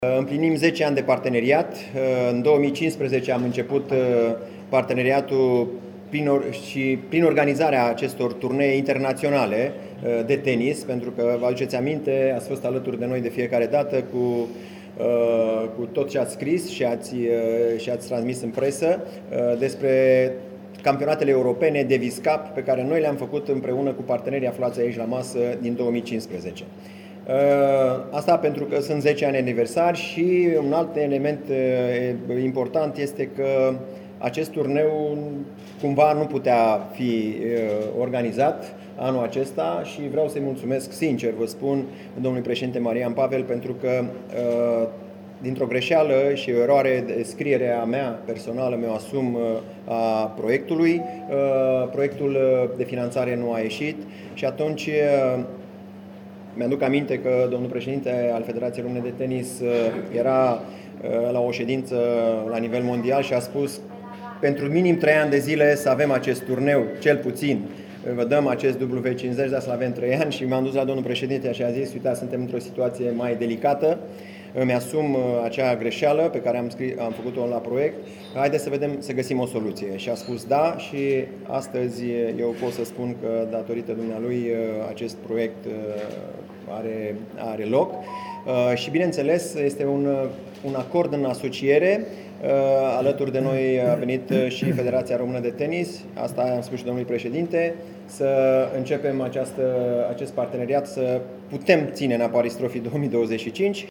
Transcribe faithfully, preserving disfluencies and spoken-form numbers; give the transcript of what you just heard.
Împlinim zece ani de parteneriat. În două mii cincisprezece am început parteneriatul prin, și prin organizarea acestor turnee internaționale de tenis, pentru că, vă aduceți aminte, ați fost alături de noi de fiecare dată cu, cu tot ce ați scris și ați, și ați transmis în presă despre campionatele europene Davis Cup pe care noi le-am făcut împreună cu partenerii aflați aici la masă din două mii cincisprezece. Asta pentru că sunt zece ani aniversari și un alt element important este că acest turneu cumva nu putea fi organizat anul acesta și vreau să-i mulțumesc sincer, vă spun, domnului președinte Marian Pavel, pentru că dintr-o greșeală și o eroare de scriere a mea personală mi-o asum a proiectului. Proiectul de finanțare nu a ieșit și atunci mi-aduc aminte că domnul președinte al Federației Române de Tenis era la o ședință la nivel mondial și a spus pentru minim trei ani de zile să avem acest turneu, cel puțin. Vă dăm acest W cincizeci, dar să avem trei ani și m-am dus la domnul președinte și a zis, uite, suntem într-o situație mai delicată, îmi asum acea greșeală pe care am, scris, am făcut-o la proiect, haideți să vedem, să găsim o soluție. Și a spus da și astăzi eu pot să spun că datorită dumnealui acest proiect are, are loc. Și bineînțeles este un, un acord în asociere. Alături de noi a venit și Federația Română de Tenis, asta am spus și domnului președinte, să începem această, acest parteneriat, să putem ține în Paris Trophy două mii douăzeci și cinci.